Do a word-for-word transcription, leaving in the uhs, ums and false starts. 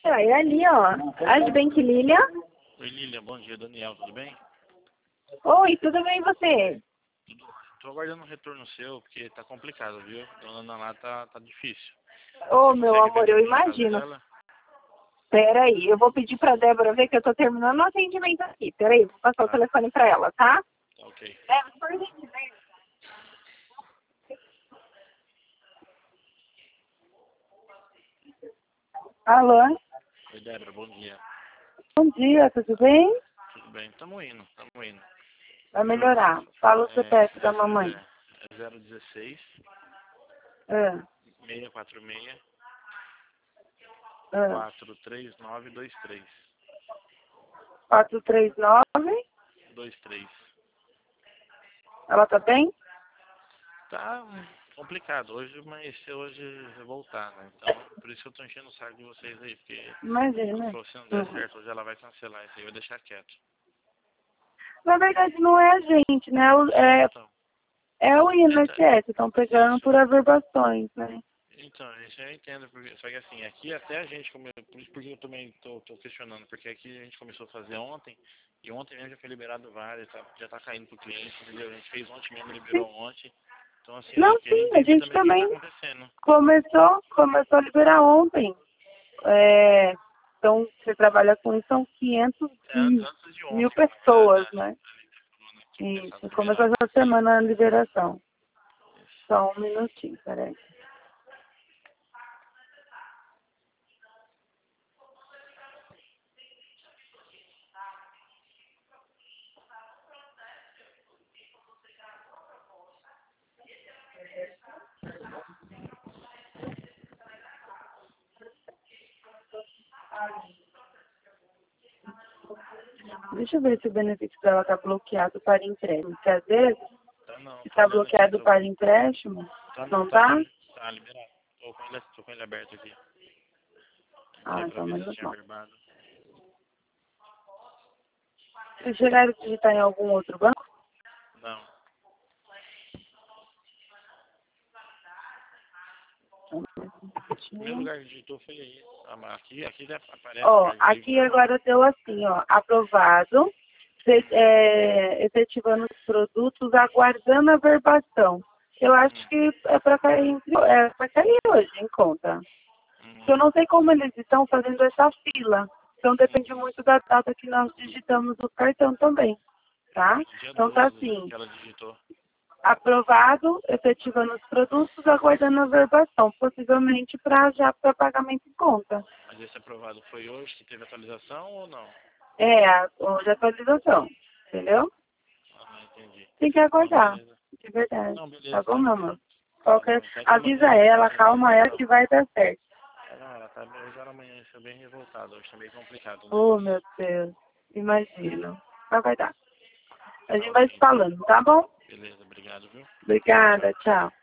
dia, é ali, ó. Adbank Lilia. Oi, Lilia, bom dia, Daniel, tudo bem? Oi, tudo bem e você? Tudo ótimo. Tô aguardando um retorno seu, porque tá complicado, viu? Dona Ana lá tá, tá difícil. Ô, Você meu consegue ver amor, eu aqui na casa imagino. dela? Pera aí, eu vou pedir pra Débora ver que eu tô terminando o atendimento aqui. Pera aí, vou passar o Tá, telefone pra ela, tá? tá ok. Débora, por gentileza. Alô? Oi, Débora, bom dia. Bom dia, tudo bem? Tudo bem? Tamo indo, tamo indo. Vai Viu? melhorar. Fala o É, C P F da é, mamãe. é, é zero dezesseis, Ah, seiscentos e quarenta e seis, ah. quatro três nove dois três. quatro três nove. dois três. Ela tá bem? Tá complicado hoje, mas se hoje eu voltar, né? Então, por isso que eu tô enchendo o saco de vocês aí, porque Imagina. se você não der Hum. certo, hoje ela vai cancelar isso aí, vai deixar quieto. Na verdade, não é a gente, né? O- É, É, então. é o Então, I N S S, estão pegando isso. por averbações, né? Então, isso eu entendo, porque, só que assim, aqui até a gente, come, por isso porque eu também tô, tô questionando, porque aqui a gente começou a fazer ontem, e ontem mesmo já foi liberado vários, tá, já tá caindo pro cliente, entendeu? A gente fez ontem mesmo, liberou ontem. Então, assim, eu Não, só queria sim, a entender gente também o que, que tá também acontecendo. começou, começou a liberar ontem. É, então, você trabalha com isso, são quinhentos É, antes, mil, antes de mil ontem, na verdade, pessoas, a, né? a Bruna tinha começado a Isso, começou liberar. essa semana a liberação. Isso. Só um minutinho, peraí. Deixa eu ver se o benefício dela está bloqueado para empréstimo. Porque às vezes, Tá não, se tô está olhando aqui, bloqueado tô, para empréstimo, tá não, não tá, tá? tá, tá liberado. Tô com ele, tô com ele aberto aqui. Entrei Ah, pra então ver se menos tinha mal. verbado. Vocês chegaram a digitar em algum outro banco? Não. O primeiro lugar que digitou foi aí. Ah, mas aqui, aqui já aparece o Ó, Mercado Livre aqui normal. agora deu assim, ó, aprovado, fe- é, efetivando os produtos, aguardando a verbação. Eu acho Hum, que é para cair, entre- é para cair hoje em conta. Eu hum, não sei como eles estão fazendo essa fila. Então depende hum. muito da data que nós digitamos o cartão também, tá? Foi no dia Então tá doze assim, que ela digitou. aprovado, efetivando os produtos, aguardando a verbação, possivelmente para já para pagamento em conta. Mas esse aprovado foi hoje que teve atualização ou não? É, a, hoje a atualização, entendeu? Ah, entendi. Tem que Não, aguardar, beleza. de verdade. Não, Tá beleza, bom, meu tranquilo. amor? Tá Qualquer... bom. Então é que Avisa amanhã, ela, amanhã, calma amanhã ela tá. que vai dar certo. Não, ela tá hoje ela amanhã foi bem revoltada. Hoje tá meio complicado o Oh, negócio. meu Deus, imagino. Mas vai dar. A Tá gente vai ok se então. falando, tá bom? Beleza, obrigado, viu? Tchau, Obrigada, tchau. tchau.